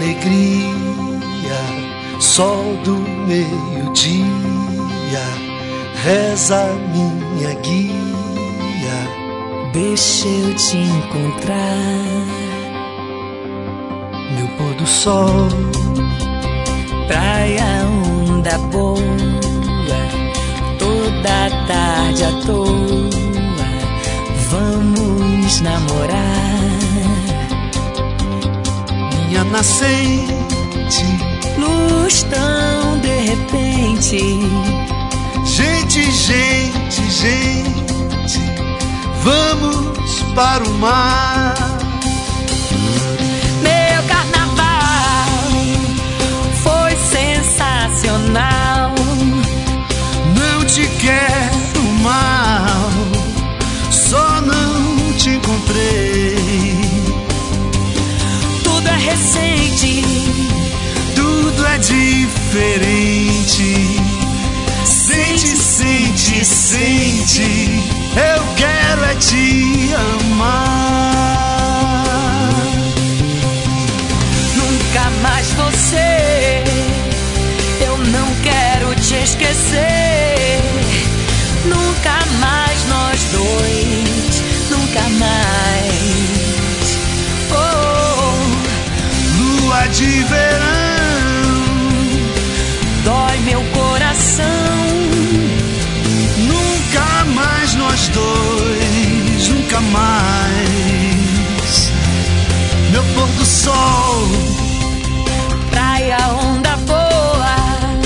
alegria, sol do meio-dia, reza minha guia. Deixa eu te encontrar, meu pôr do sol, praia, onda boa, toda tarde à toa, vamos namorar. Minha nascente, luz tão de repente, gente, gente, gente, vamos para o mar. Meu carnaval foi sensacional. Não te quero mal, só não te encontrei. Tudo é recente, tudo é diferente. Sente, sente, sente, eu quero é te amar. Nunca mais você, eu não quero te esquecer. Nunca mais nós dois, nunca mais. Oh, lua de verão, dói meu coração. Nunca mais nós dois, nunca mais. Meu pôr do sol, praia, onda boa,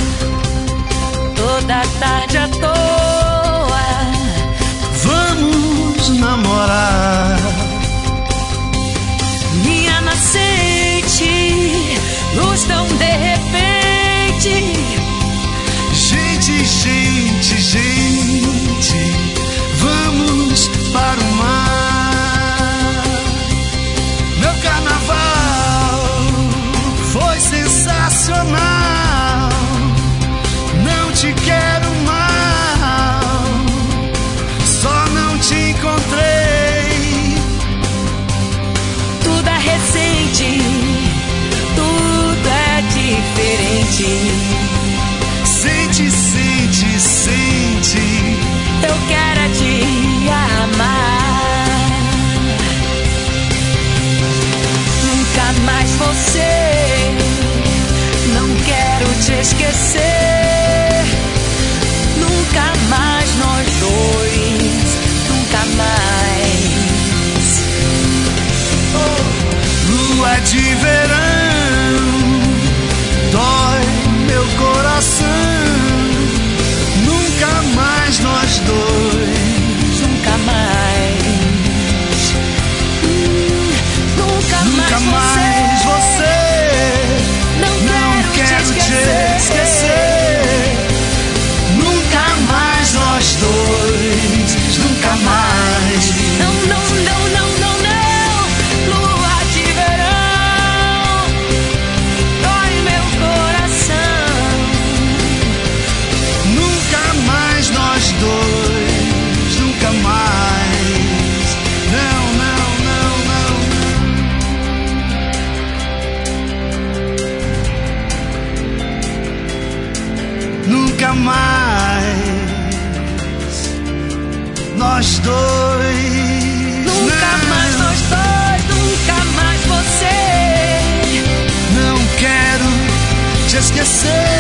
toda tarde à toa, vamos namorar. minha nascente, luz tão de repente, gente, gente, gente, vamos para o mar. Meu carnaval foi sensacional. Não te quero mal, só não te encontrei. tudo é recente, tudo é diferente. Sente, sente, sente, Eu quero é te amar. Nunca mais você, não quero te esquecer. Nunca mais nós dois, nunca mais. Oh, lua de verão, dói meu coração. Nunca mais nós dois, nunca mais. Nunca nunca mais você. Não quero te esquecer. Nunca mais nós dois, nunca mais. Não, não, não, não, não, não. Lua de verão, dói meu coração. Nunca mais nós dois, nunca mais. Não, não, não, não. Nunca mais nós dois. Nunca mais nós dois, nunca mais você. Não quero te esquecer.